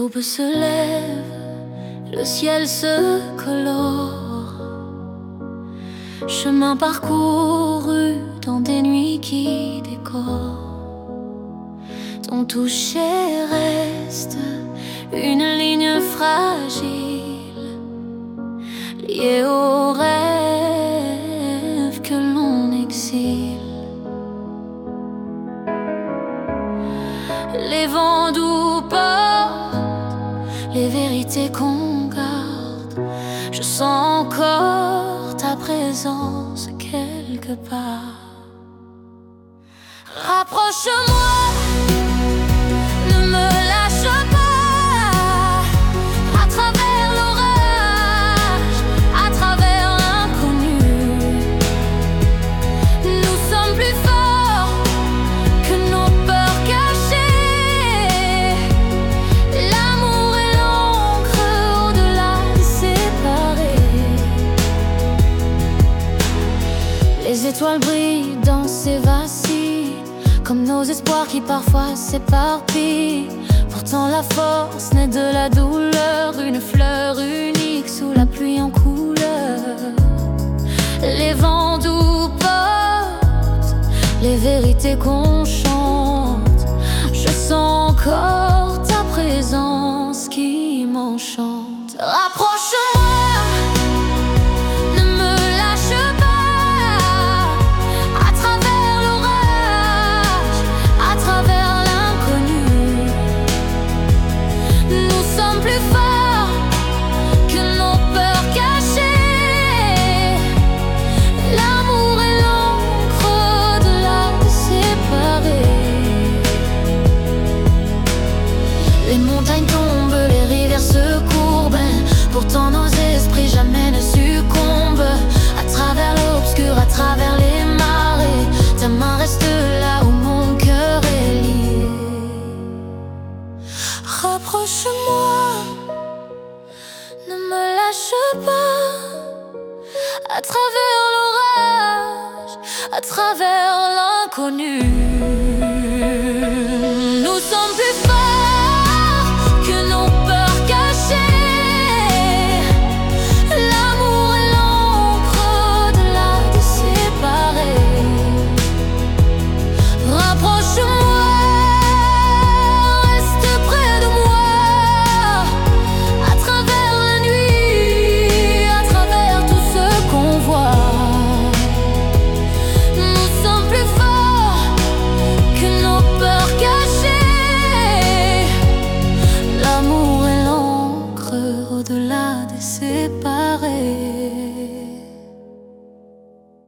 L'aube se lève, le ciel se colore. Chemin parcouru dans des nuits qui décorent. Ton toucher reste une ligne fragile, liée au rêve que l'on exile. Les vents doux portent les vérités qu'on garde. Je sens encore ta présence quelque part. Rapproche-moi, ne me lâche pas. À travers l'orage, à travers l'inconnu, nous sommes plus forts que nos peurs cachées. L'amour est l'encre au-delà des séparés. Les étoiles brillent dans ces vacilles, comme nos espoirs qui parfois s'éparpillent. Pourtant la force naît de la douleur, une fleur unique sous la pluie en couleur. Les vents doux portent les vérités qu'on chante. Je sens encore ta présence qui m'enchante. Rapproche-moi, pourtant nos esprits jamais ne succombent. À travers l'obscur, à travers les marées, ta main reste là où mon cœur est lié. Rapproche-moi, ne me lâche pas. À travers l'orage, à travers l'inconnu, nous sommes plus forts que nos peurs cachées. Au-delà des séparés.